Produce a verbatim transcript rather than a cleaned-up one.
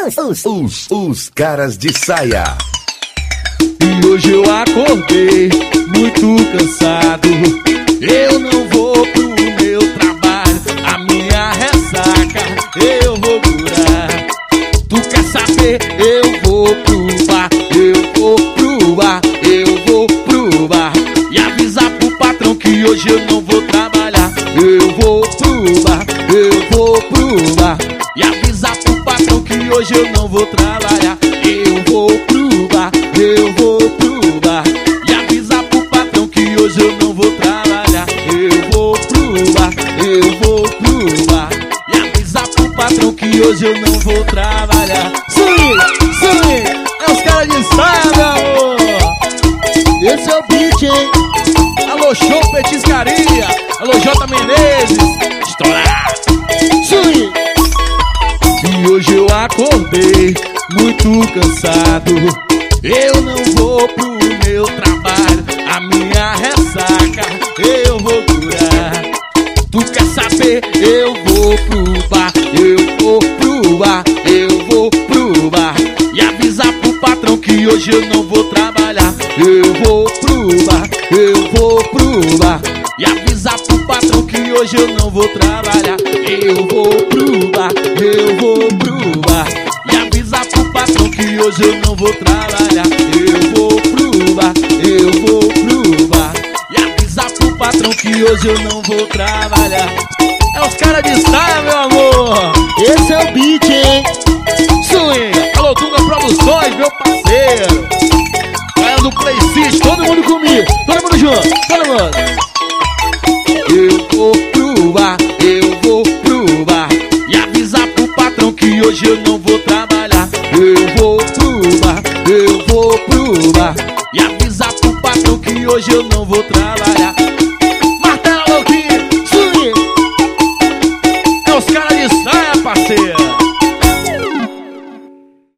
os, os, os, os caras de saia. E hoje eu acordei muito cansado. Eu não vou pro meu trabalho, a minha ressaca eu vou curar. Tu quer saber? Eu vou pro bar, eu vou pro bar, eu vou pro bar. E avisar pro patrão que hoje eu não vou trabalhar. Eu vou pro bar, eu vou pro bar. E avisar pro patrão que hoje eu não vou trabalhar. Eu vou pro bar, eu vou pro bar. E avisar pro patrão que hoje eu não vou trabalhar. Eu vou pro bar, eu vou pro bar. E avisar pro patrão que hoje eu não vou trabalhar. Swing, swing, é os caras de saia, meu amor. Esse é o beat, hein? Alô, show Petiscaria. Alô, J. Menezes. Estourar. Swing. E hoje eu acordei muito cansado. Eu não vou pro meu trabalho, a minha ressaca eu vou curar. Tu quer saber? Eu vou pro bar, eu vou pro bar, eu vou pro bar. E avisar pro patrão que hoje eu não vou trabalhar. Eu vou pro bar, eu vou pro bar. E avisar pro patrão que hoje eu não vou trabalhar. Eu vou pro bar, eu vou pro bar. E avisar pro patrão que hoje eu não vou trabalhar. Eu vou pro bar, eu vou pro bar. E avisar pro patrão que hoje eu não vou trabalhar. É os caras de saia, meu amor. Esse é o beat, hein? Swing. Alô, Tunga Produções, meu parceiro. Galera do Play City, todo mundo comigo. Todo mundo junto, todo mundo. Eu vou pro bar, eu vou pro bar. E avisar pro patrão que hoje eu não vou trabalhar. Eu vou pro bar, eu vou pro bar. E avisar pro patrão que hoje eu não vou trabalhar.